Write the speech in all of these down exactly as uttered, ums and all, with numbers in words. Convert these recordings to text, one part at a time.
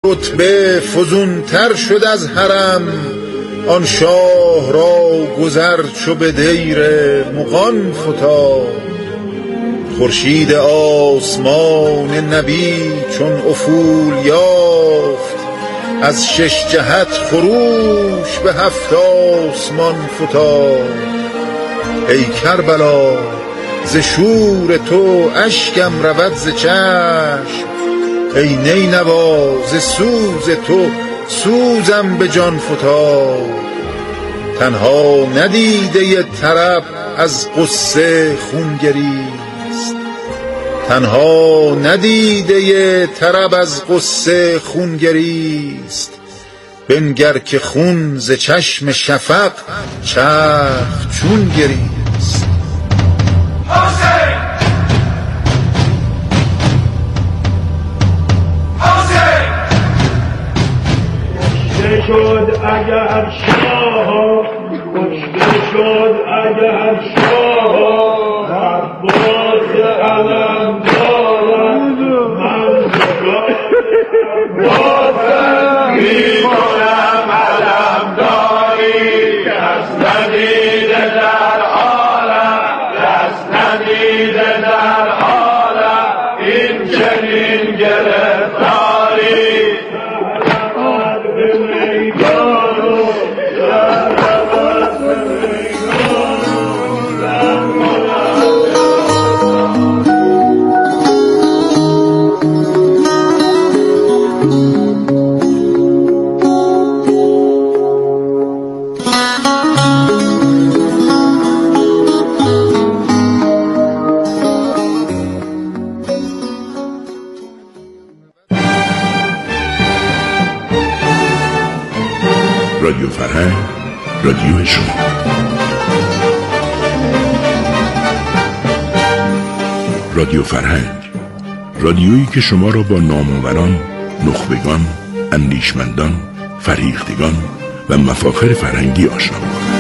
رتبه فزونتر شد از حرم، آن شاه را گذر چو به دیر مغان فتاد. خورشید آسمان نبی چون افول یافت، از شش جهت خروش به هفت آسمان فتاد. ای کربلا ز شور تو اشکم رود ز چشم، ای نینوا ز سوز تو سوزم به جان فتاد. تنها ندیده طرب از غصه خون گریست، تنها ندیده طرب از غصه خون گریست. بنگر که خون ز چشم شفق چرخ چون گریست. حسین حسین کشته شد اگر شاه، کشته شد اگر شاه، عباس علم دارد من بازم میکنم علم داری. دست ندیده در عالم، دست ندیده در عالم این چنین گرفتاری. به میدان و شرفت به میدان رادیو فرهنگ، رادیو شما. رادیو فرهنگ، رادیویی که شما را با نامآوران، نخبگان، اندیشمندان، فرهیختگان و مفاخر فرهنگی آشنا می‌کند.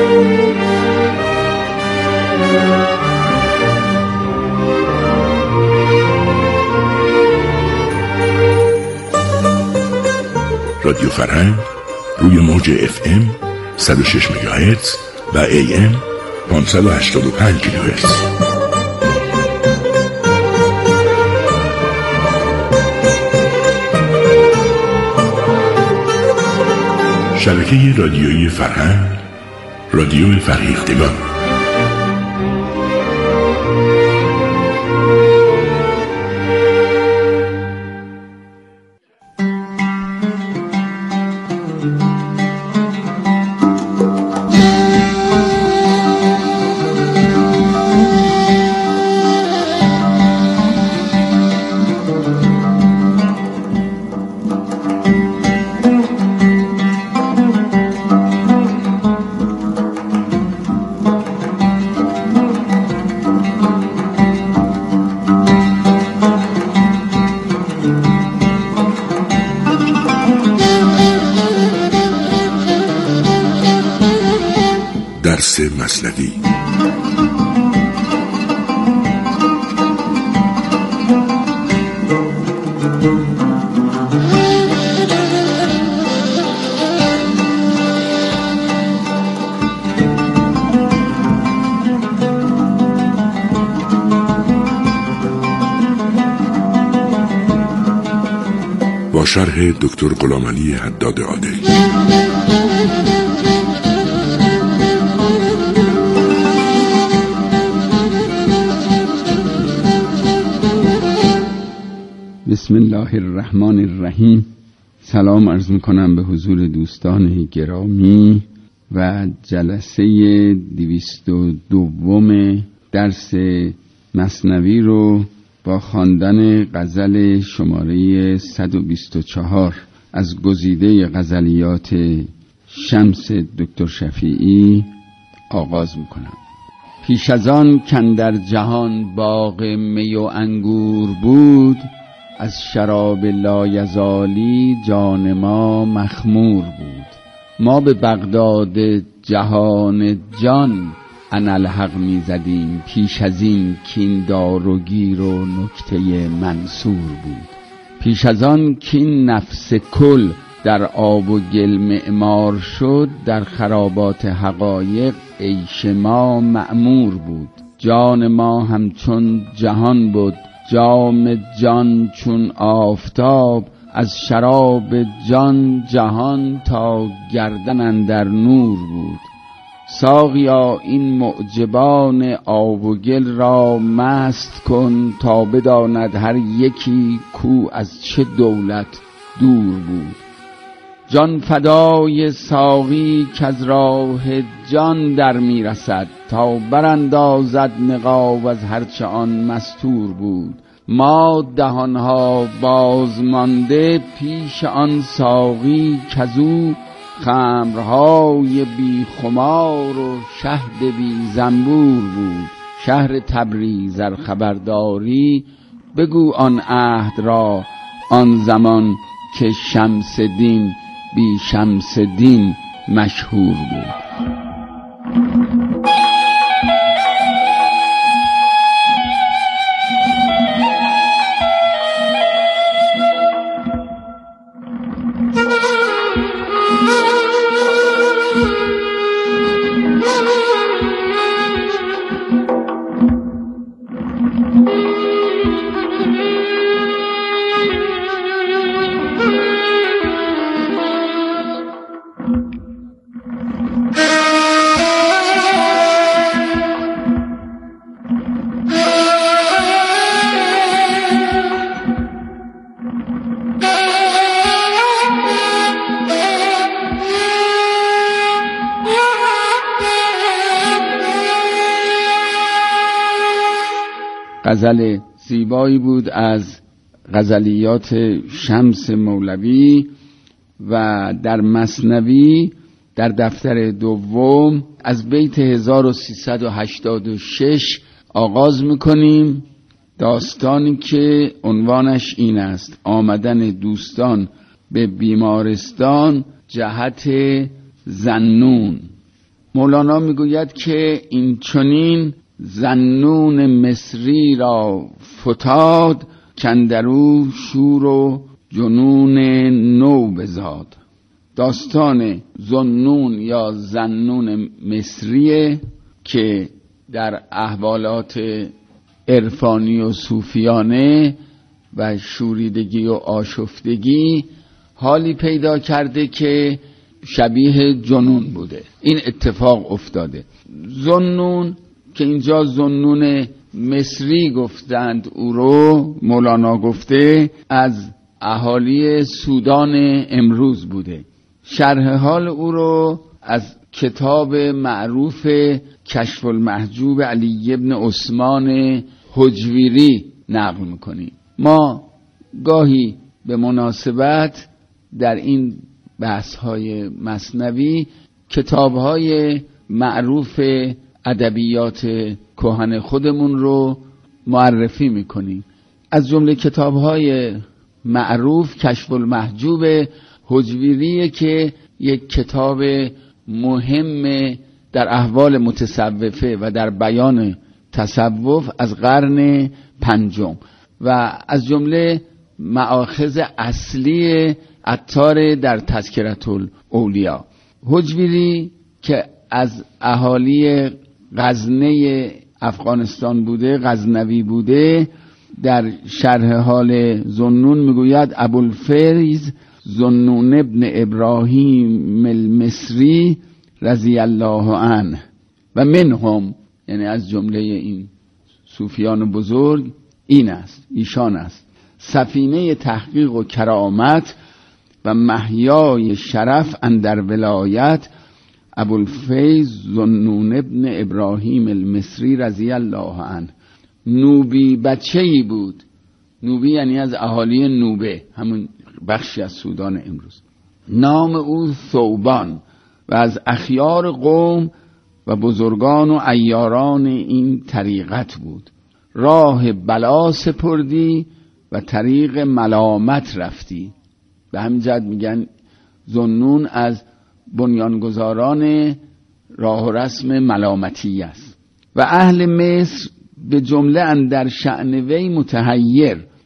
رادیو فرهنگ روی موج اف ام صد و شش مگاهرتز و ای ام پانصد و هشتاد و پنج کیلوهرتز. شبکه رادیویی فرهنگ، رادیو فرهیختگان. درس مثنوی. با شرح دکتر غلامعلی حداد عادلی. بسم الله الرحمن الرحیم. سلام عرض میکنم به حضور دوستان گرامی و جلسه دویست و دوم درس مثنوی رو با خواندن غزل شماره صد و بیست و چهار از گزیده غزلیات شمس دکتر شفیعی آغاز میکنم. پیش از آن کاندر جهان باغ می و انگور بود، از شراب لایزالی جان ما مخمور بود. ما به بغداد جهان جان انالحق می زدیم، پیش از این کین دار و گیر و نکته منصور بود. پیش از آن که این نفس کل در آب و گل معمار شد، در خرابات حقایق عیش ما معمور بود. جان ما همچون جهان بود، جام جان چون آفتاب. از شراب جان جهان تا گردن اندر نور بود. ساقیا این معجبان آب و گل را مست کن، تا بداند هر یکی کو از چه دولت دور بود. جان فدای ساقی کز راه جان در می رسد، تا براندازد نقاب از هرچه آن مستور بود. ما دهانها باز مانده پیش آن ساقی کزو، خمرهای بی خمار و شهد بی زنبور بود. شهر تبریز ار خبرداری، بگو آن عهد را آن زمان که شمس دین بی شمس دین مشهور بود. غزل زیبایی بود از غزلیات شمس مولوی و در مثنوی در دفتر دوم از بیت هزار و سیصد و هشتاد و شش آغاز میکنیم. داستانی که عنوانش این است: آمدن دوستان به بیمارستان جهت ذنون. مولانا میگوید که این چنین ذنون مصری را فتاد، کندرو شور و جنون نو بزاد. داستان ذنون یا ذنون مصریه که در احوالات عرفانی و صوفیانه و شوریدگی و آشفتگی حالی پیدا کرده که شبیه جنون بوده. این اتفاق افتاده. ذنون که اینجا ذنون مصری گفتند، او رو مولانا گفته از اهالی سودان امروز بوده. شرح حال او رو از کتاب معروف کشف المحجوب علی ابن عثمان حجویری نقل میکنیم. ما گاهی به مناسبت در این بحث‌های مثنوی کتاب‌های معروف ادبیات کهن خودمون رو معرفی میکنیم. از جمله کتاب‌های معروف کشف المحجوب حجویری که یک کتاب مهم در احوال متصوفه و در بیان تصوف از قرن پنجم و از جمله مآخذ اصلی عطار در تذکرة الاولیا. حجویری که از اهالی غزنه افغانستان بوده، غزنوی بوده، در شرح حال ذنون میگوید ابوالفیض ذنون ابن ابراهیم المصری رضی الله عنه و منهم، یعنی از جمله این صوفیان بزرگ این است، ایشان است: سفینه تحقیق و کرامت و محیای شرف اندر ولایت، ابوالفیض ذنون ابن ابراهیم المصری رضی الله عنه. نوبی بچه‌ای بود. نوبی یعنی از اهالی نوبه، همون بخشی از سودان امروز. نام او ثوبان و از اخیار قوم و بزرگان و عیاران این طریقت بود. راه بلا سپردی و طریق ملامت رفتی. به همین جهت میگن ذنون از بنیانگذاران راه و رسم ملامتی است. و اهل مصر به جمله اندر شأن وی متحیر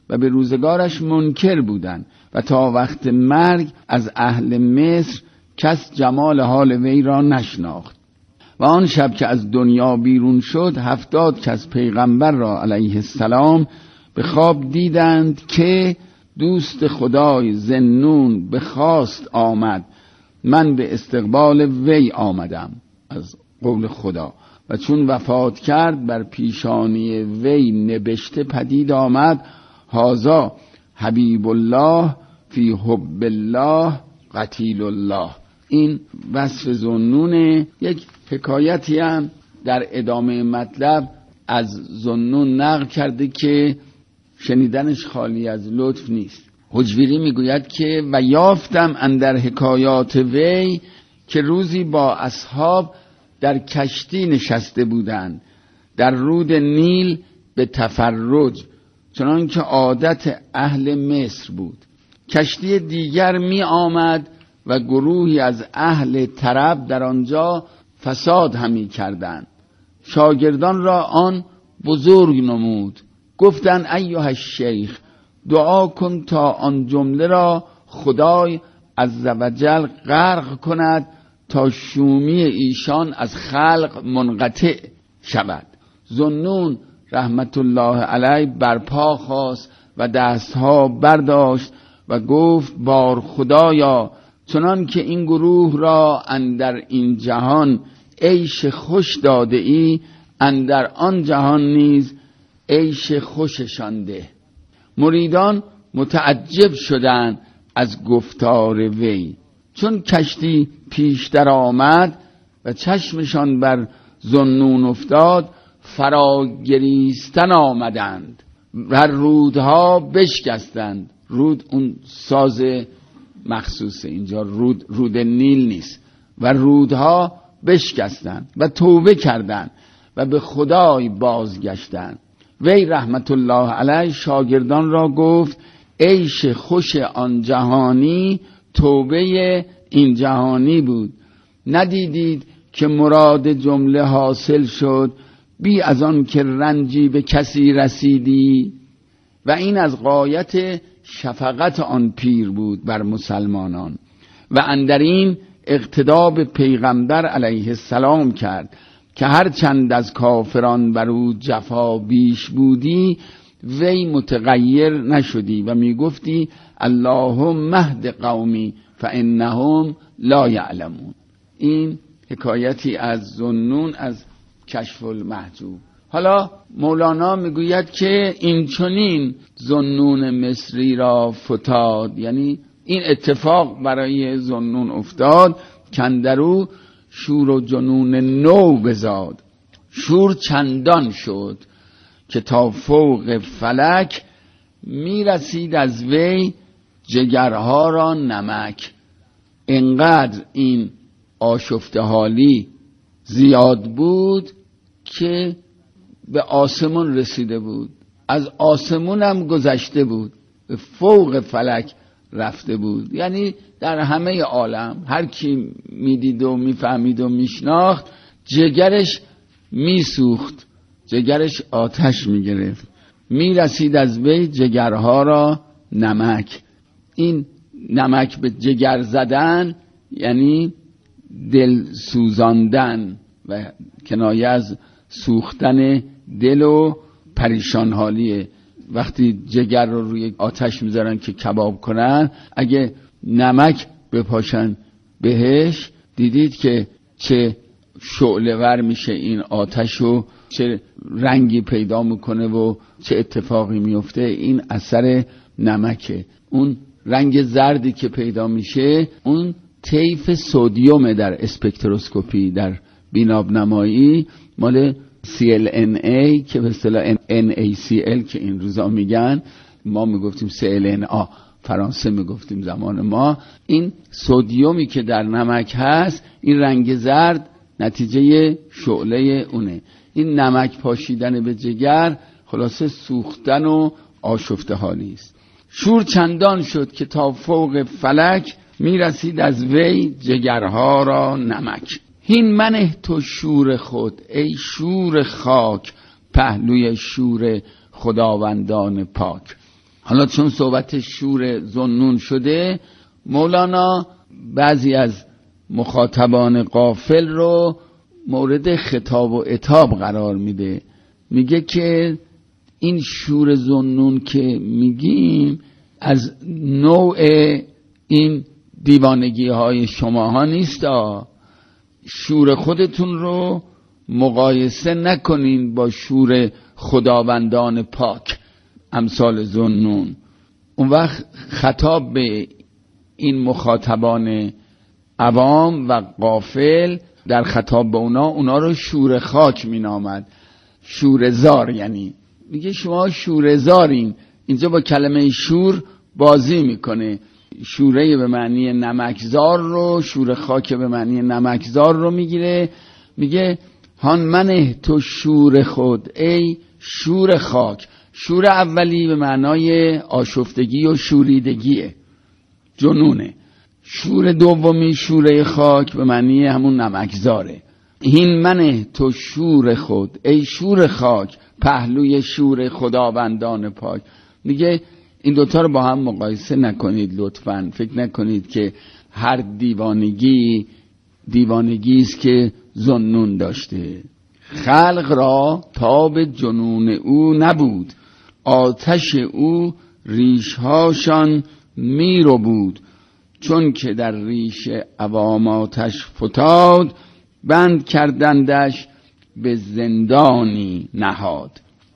و به روزگارش منکر بودند و تا وقت مرگ از اهل مصر کس جمال حال وی را نشناخت. و آن شب که از دنیا بیرون شد هفتاد کس پیغمبر را علیه السلام به خواب دیدند که دوست خدای ذوالنون به خواست آمد، من به استقبال وی آمدم از قول خدا، و چون وفات کرد بر پیشانی وی نبشته پدید آمد هذا حبیب الله فی حب الله قتیل الله. این وصف ذوالنون. یک حکایتی هم در ادامه مطلب از ذوالنون نقل کرده که شنیدنش خالی از لطف نیست. حجویری میگوید که و یافتم اندر حکایات وی که روزی با اصحاب در کشتی نشسته بودند در رود نیل به تفرج، چنان که عادت اهل مصر بود. کشتی دیگر می آمد و گروهی از اهل طرب در آنجا فساد همی کردند. شاگردان را آن بزرگ نمود، گفتند ایها الشیخ دعا کن تا آن جمله را خدای عزوجل غرق کند تا شومی ایشان از خلق منقطع شود. ذوالنون رحمت الله علیه برپا خواست و دستها برداشت و گفت بار خدایا، چنان که این گروه را اندر این جهان عیش خوش داده ای، اندر آن جهان نیز عیش خوششان ده. مریدان متعجب شدند از گفتار وی. چون کشتی پیشتر آمد و چشمشان بر ذوالنون افتاد فراگریستن آمدند و رودها بشکستند. رود اون ساز مخصوصه، اینجا رود رود نیل نیست. و رودها بشکستند و توبه کردند و به خدای بازگشتند. وی رحمت الله علیه شاگردان را گفت عیش خوش آن جهانی توبه این جهانی بود. ندیدید که مراد جمله حاصل شد بی از آن که رنجی به کسی رسیدی؟ و این از غایت شفقت آن پیر بود بر مسلمانان و اندرین اقتدا به پیغمبر علیه السلام کرد که هر چند از کافران بر او جفا بیش بودی وی متغیر نشدی و می گفتی اللهم اهد قومی فانهم لا یعلمون. این حکایتی از ذوالنون از کشف المحجوب. حالا مولانا میگوید که این چنین ذوالنون مصری را فتاد، یعنی این اتفاق برای ذوالنون افتاد کاندرو شور و جنون نو بزاد. شور چندان شد که تا فوق فلک میرسید از وی جگرها را نمک. انقدر این آشفته حالی زیاد بود که به آسمون رسیده بود، از آسمون هم گذشته بود، به فوق فلک رفته بود. یعنی در همه عالم هر کی میدید و میفهمید و میشناخت جگرش میسوخت، جگرش آتش میگرفت. میرسید از وی جگرها را نمک. این نمک به جگر زدن یعنی دل سوزاندن و کنایه از سوختن دل و پریشان حالیه. وقتی جگر رو روی آتش میذارن که کباب کنن، اگه نمک بپاشن بهش دیدید که چه شعله ور میشه این آتش و چه رنگی پیدا میکنه و چه اتفاقی میفته. این اثر نمکه. اون رنگ زردی که پیدا میشه اون طیف سدیم در اسپکتروسکوپی در بیناب نمایی مال سی ال ان ای که به اصطلاح ان ای سی ال که این روزا میگن، ما میگفتیم سی ال ان آ، فرانسه میگفتیم زمان ما. این سدیمی که در نمک هست این رنگ زرد نتیجه شعله اونه. این نمک پاشیدن به جگر خلاصه سوختن و آشفته حالی است. شور چندان شد که تا فوق فلک میرسید از وی جگرها را نمک. هین منه تو شور خود ای شور خاک، پهلوی شور خداوندان پاک. حالا چون صحبت شور ذوالنون شده، مولانا بعضی از مخاطبان غافل رو مورد خطاب و عتاب قرار میده. میگه که این شور ذوالنون که میگیم از نوع این دیوانگی های شماها نیست. شور خودتون رو مقایسه نکنین با شور خداوندان پاک امثال ذوالنون. اون وقت خطاب به این مخاطبان عوام و غافل در خطاب به اونا اونا رو شور خاک می نامد. شورزار یعنی میگه شما شورزارین. اینجا با کلمه شور بازی میکنه. شوره به معنی نمکزار رو، شور خاک به معنی نمکزار رو میگیره. میگه هان منه تو شور خود ای شور خاک. شور اولی به معنای آشفتگی و شوریدگیه، جنونه. شور دومی شوره خاک به معنی همون نمکزاره. هین منه تو شور خود ای شور خاک، پهلوی شور خداوندان پاک. میگه این دوتا رو با هم مقایسه نکنید لطفاً. فکر نکنید که هر دیوانگی دیوانگی است که ذوالنون داشته. خلق را تاب جنون او نبود، آتش او ریشهاشان میرو بود. چون که در ریش عوام آتش فتاد، بند کردندش به زندانی نهاد.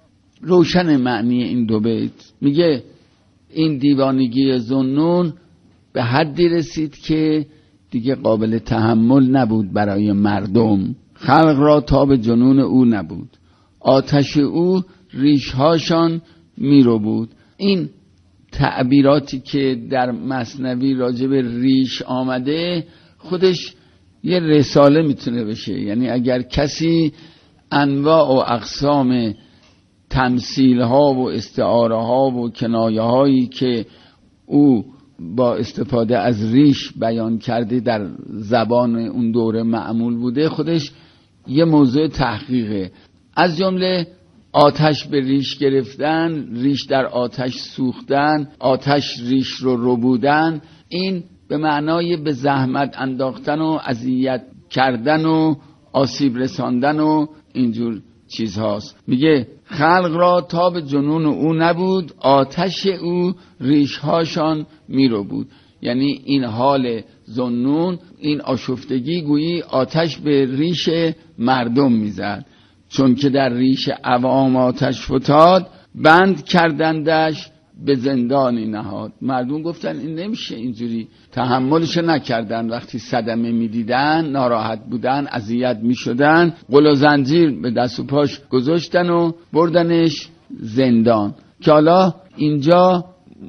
روشن معنی این دو بیت. میگه این دیوانگی ذوالنون به حدی رسید که دیگه قابل تحمل نبود برای مردم. خلق را تاب جنون او نبود، آتش او ریشهاشان میرو بود. این تعبیراتی که در مثنوی راجع به ریش آمده خودش یه رساله میتونه بشه. یعنی اگر کسی انواع و اقسام تمثیل ها و استعاره ها و کنایه هایی که او با استفاده از ریش بیان کرده در زبان اون دوره معمول بوده، خودش یه موضوع تحقیقه. از جمله آتش به ریش گرفتن، ریش در آتش سوختن، آتش ریش رو ربودن، این به معنای به زحمت انداختن و اذیت کردن و آسیب رساندن و اینجور چیزهاست. میگه خلق را تاب جنون او نبود، آتش او ریشهاشان میرو بود. یعنی این حال ذوالنون، این آشفتگی گویی آتش به ریش مردم میزد. چون که در ریش عوام آتش فتاد، بند کردندش به زندانی نهاد. مردم گفتن این نمیشه اینجوری، تحملش نکردن. وقتی صدمه میدیدن ناراحت بودن، اذیت میشدن، قل و زنجیر به دست و پاش گذاشتن و بردنش زندان. که حالا اینجا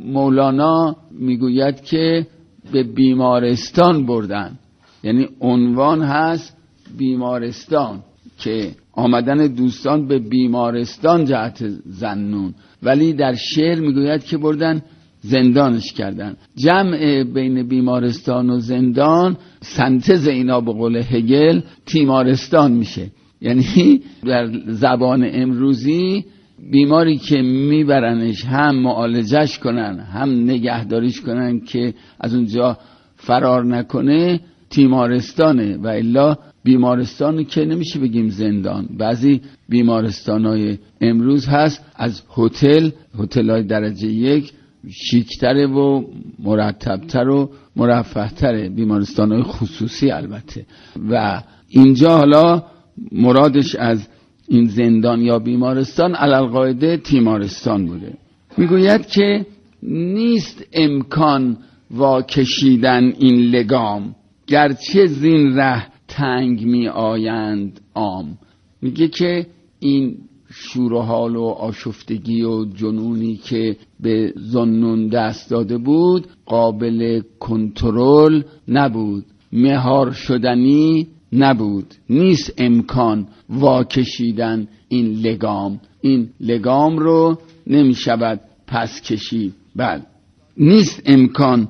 مولانا میگوید که به بیمارستان بردن، یعنی عنوان هست بیمارستان، که آمدن دوستان به بیمارستان جهت ذوالنون، ولی در شعر میگوید که بردن زندانش کردن. جمع بین بیمارستان و زندان، سنتز اینا به قول هگل تیمارستان میشه. یعنی در زبان امروزی بیماری که میبرنش هم معالجش کنن هم نگهداریش کنن که از اونجا فرار نکنه، تیمارستانه. و الا بیمارستانی که نمیشه بگیم زندان. بعضی بیمارستانای امروز هست از هتل، هتل‌های درجه یک شیکتره و مرتبتر و مرفه‌تره، بیمارستانای خصوصی البته. و اینجا حالا مرادش از این زندان یا بیمارستان علالقاعده تیمارستان بوده. میگوید که نیست امکان واکشیدن این لگام، گرچه زین ره تنگ می آیند عام. میگه که این شور و حال و آشفتگی و جنونی که به ذوالنون دست داده بود قابل کنترل نبود، مهار شدنی نبود. نیست امکان واکشیدن این لگام، این لگام رو نمی شود پس کشید. بله، نیست امکان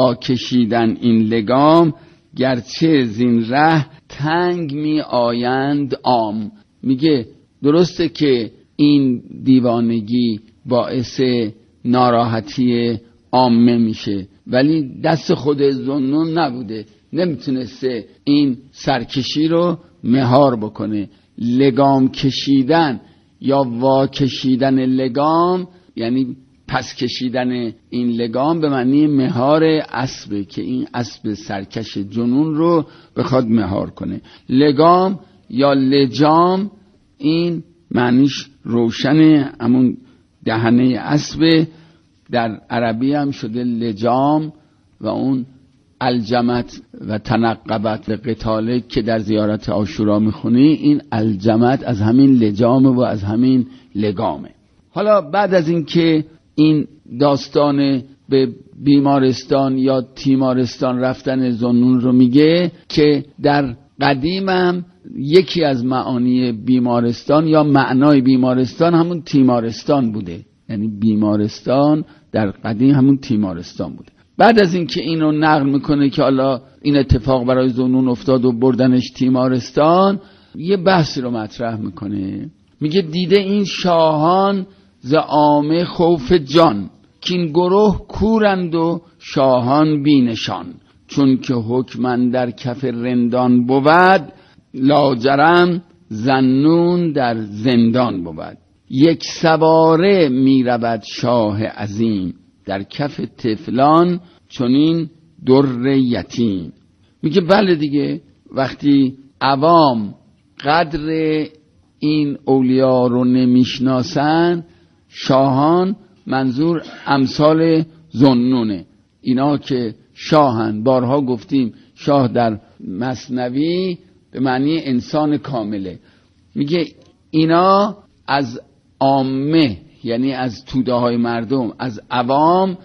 واکشیدن این لگام، گرچه زین ره تنگ می آیند عام. میگه درسته که این دیوانگی باعث ناراحتی عامه میشه، ولی دست خود ذوالنون نبوده، نمیتونسته این سرکشی رو مهار بکنه. لگام کشیدن یا وا کشیدن لگام یعنی پس کشیدن این لگام به معنی مهار اسبه که این اسب سرکش جنون رو بخواد مهار کنه. لگام یا لجام این معنیش روشنه، همون دهنه اسب، در عربی هم شده لجام و اون الجمت و تنقبت و قتاله که در زیارت عاشورا میخونی، این الجمت از همین لجامه و از همین لگامه. حالا بعد از این که این داستان به بیمارستان یا تیمارستان رفتن ذوالنون رو میگه که در قدیمم یکی از معانی بیمارستان یا معنای بیمارستان همون تیمارستان بوده، یعنی بیمارستان در قدیم همون تیمارستان بوده. بعد از اینکه اینو نقل میکنه که حالا این اتفاق برای ذوالنون افتاد و بردنش تیمارستان، یه بحثی رو مطرح میکنه. میگه دیده این شاهان ز عامه خوف جان، که این گروه کورند و شاهان بینشان، چون که حکمن در کف رندان بود، لاجرم ذوالنون در زندان بود. یک سواره می رود شاه عظیم، در کف طفلان چنین در یتیم. میگه بله دیگه، وقتی عوام قدر این اولیا رو نمیشناسن، شاهان منظور امثال ذوالنونه، اینا که شاهن، بارها گفتیم شاه در مثنوی به معنی انسان کامله. میگه اینا از عامه یعنی از توده های مردم، از عوام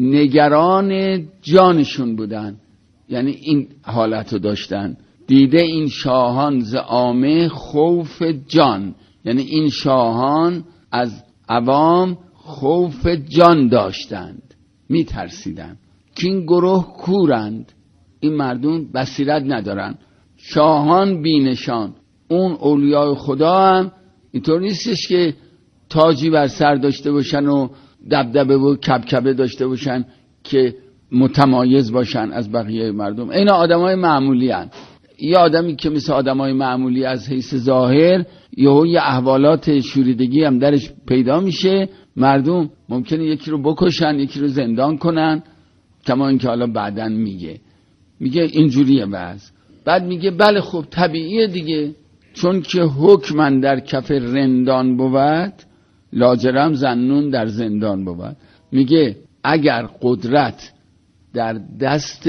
نگران جانشون بودن، یعنی این حالت رو داشتن. دیده این شاهان ز عامه خوف جان، یعنی این شاهان از عوام خوف جان داشتند، می ترسیدن که این گروه کورند، این مردم بصیرت ندارن. شاهان بینشان، اون اولیای خدا هم اینطور نیستش که تاجی بر سر داشته باشن و دبدبه و کبکبه داشته باشن که متمایز باشن از بقیه مردم. اینا آدمای معمولی هن. یه آدمی که مثل آدمای معمولی از حیث ظاهر یهو یه احوالات شوریدگی هم درش پیدا میشه، مردم ممکنه یکی رو بکشن، یکی رو زندان کنن، کما اینکه حالا بعدن میگه میگه اینجوریه بعض. بعد میگه بله خب طبیعیه دیگه، چون که حکمن در کف رندان بود، لاجرم ذوالنون در زندان بود. میگه اگر قدرت در دست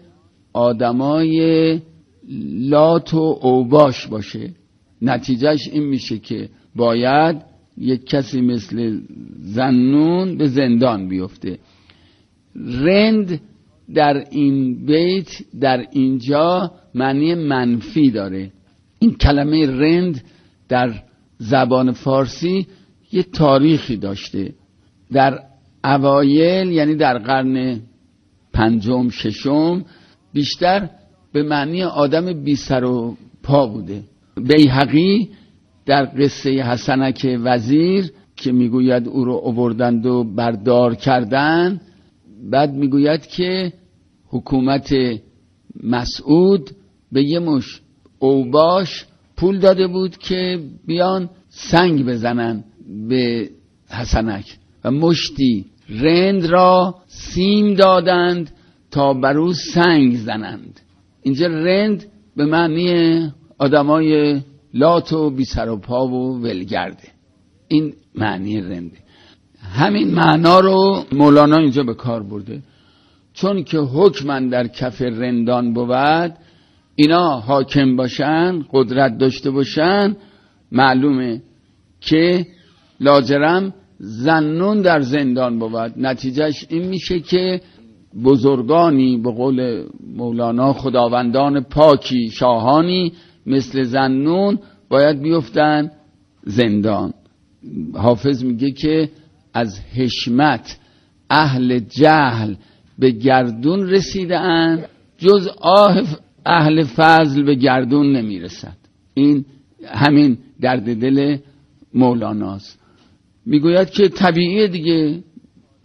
آدمای لات و اوباش باشه، نتیجهش این میشه که باید یک کسی مثل ذوالنون به زندان بیفته. رند در این بیت در اینجا معنی منفی داره. این کلمه رند در زبان فارسی یه تاریخی داشته. در اوایل یعنی در قرن پنجم ششم بیشتر به معنی آدم بی سر و پا بوده. بیهقی در قصه حسنک وزیر که میگوید او رو آوردند و بردار کردن، بعد میگوید که حکومت مسعود به یه مش اوباش پول داده بود که بیان سنگ بزنن به حسنک و مشتی رند را سیم دادند تا بر او سنگ زنند. اینجا رند به معنی آدمای لات و بی سر و پا و ولگرده. این معنی رنده. همین معنا رو مولانا اینجا به کار برده. چون که حکمن در کف رندان بود، اینا حاکم باشن، قدرت داشته باشن، معلومه که لاجرم ذوالنون در زندان بود. نتیجهش این میشه که بزرگانی به قول مولانا خداوندان پاکی، شاهانی مثل ذوالنون باید بیفتن زندان. حافظ میگه که از حشمت اهل جهل به گردون رسیده اند، جز آه اهل فضل به گردون نمیرسد. این همین درد دل مولاناست. میگوید که طبیعیه دیگه،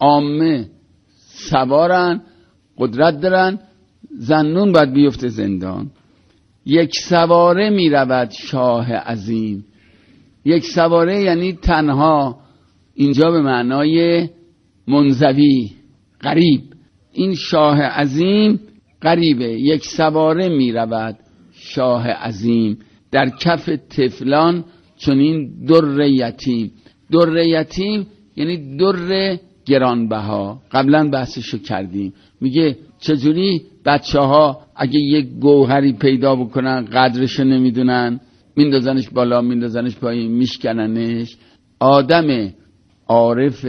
عامه سوارن، قدرت دارن، ذوالنون باید بیفته زندان. یک سواره می رود شاه عظیم. یک سواره یعنی تنها، اینجا به معنای منزوی، غریب. این شاه عظیم غریبه. یک سواره می رود شاه عظیم، در کف طفلان چنین در یتیم. در یتیم یعنی در گرانبها. قبلا بحثشو کردیم. میگه چجوری بچه ها اگه یک گوهری پیدا بکنن قدرشو نمیدونن، میندازنش بالا میندازنش پایین میشکننش. آدم عارف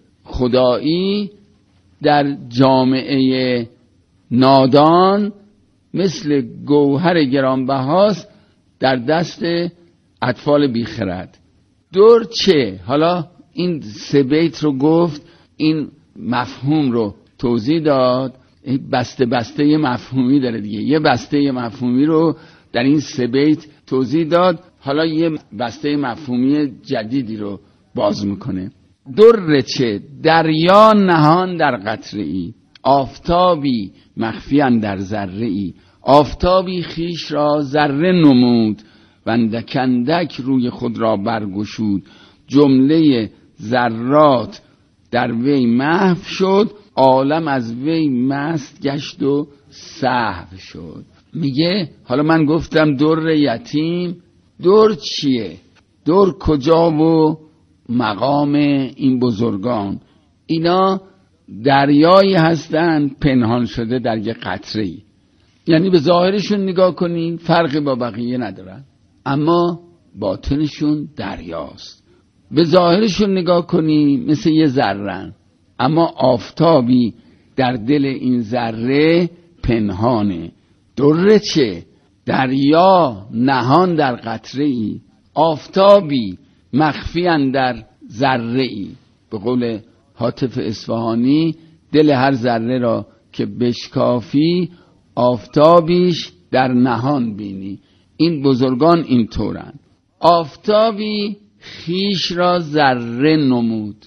خدایی در جامعه نادان مثل گوهر گرانبهاست در دست اطفال بیخرد. دور چه؟ حالا این سه بیت رو گفت، این مفهوم رو توضیح داد. بسته بسته یه مفهومی داره دیگه. یه بسته یه مفهومی رو در این سه بیت توضیح داد. حالا یه بسته مفهومی جدیدی رو باز میکنه. در چه؟ دریا نهان در قطره ای، آفتابی مخفی اندر ذره ای. آفتابی خیش را ذره نمود، و اندک اندک روی خود را برگشود. جمله ذرات در وی محو شد، عالم از وی مست گشت و سهو شد. میگه حالا من گفتم در یتیم، در چیه؟ در کجا و مقام این بزرگان؟ اینا دریایی هستن پنهان شده در یه قطره‌ای. یعنی به ظاهرشون نگاه کنین فرقی با بقیه ندارن، اما باطنشون دریاست. به ظاهرشون نگاه کنی مثل یه ذره‌ن، اما آفتابی در دل این ذره پنهانه. در چه؟ دریا نهان در قطره ای، آفتابی مخفی اندر ذره ای. به قول حاتف اصفهانی، دل هر ذره را که بشکافی، آفتابیش در نهان بینی. این بزرگان این طورن. آفتابی خیش را ذره نمود.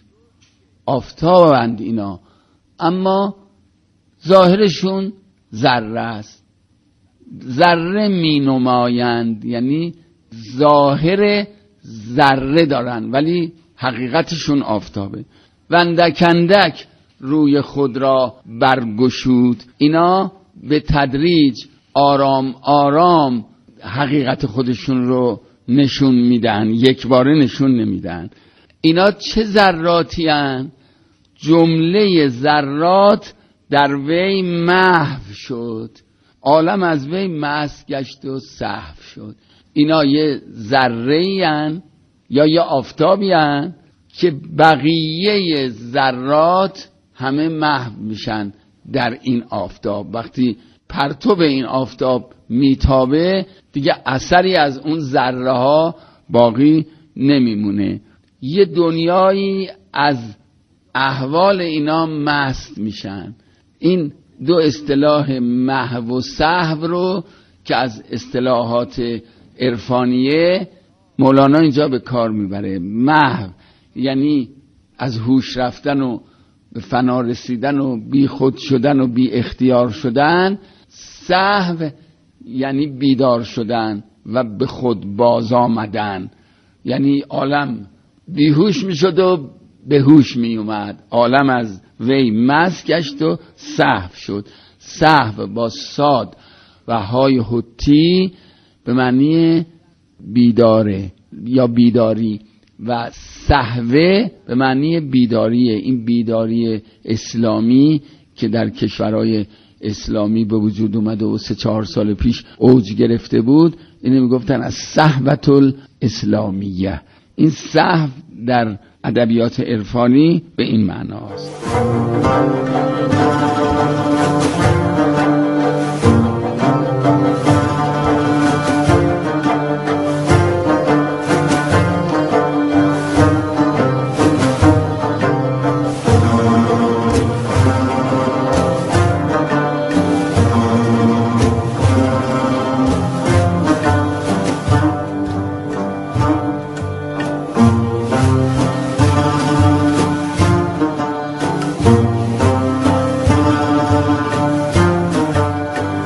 آفتابند اینا، اما ظاهرشون ذره است. ذره می نمایند، یعنی ظاهر ذره دارن ولی حقیقتشون آفتابه. و اندک اندک روی خود را برگشود. اینا به تدریج آرام آرام حقیقت خودشون رو نشون میدن، یک باره نشون نمیدن. اینا چه ذراتی هن؟ جمله ذرات در وی محو شد، عالم از وی مست گشت و سهو شد. اینا یه ذره‌ای هن یا یه آفتابی هن که بقیه ذرات همه محو میشن در این آفتاب. وقتی پرتو این آفتاب میتابه دیگه اثری از اون ذره ها باقی نمیمونه. یه دنیایی از احوال اینا مست میشن. این دو اصطلاح محو و سهو رو که از اصطلاحات عرفانیه مولانا اینجا به کار میبره. محو یعنی از هوش رفتن و به فنا رسیدن و بی خود شدن و بی اختیار شدن. سهو یعنی بیدار شدن و به خود باز آمدن، یعنی عالم بیهوش می شد و به هوش می اومد. عالم از وی مست گشت و سهو شد. سهو با صاد و های حتی به معنی بیداره یا بیداری، و سهوه به معنی بیداریه. این بیداری اسلامی که در کشورهای اسلامی به وجود اومده و سه چهار سال پیش اوج گرفته بود، اینو میگفتن از صحوة الاسلامیه. این صحو در ادبیات عرفانی به این معناست.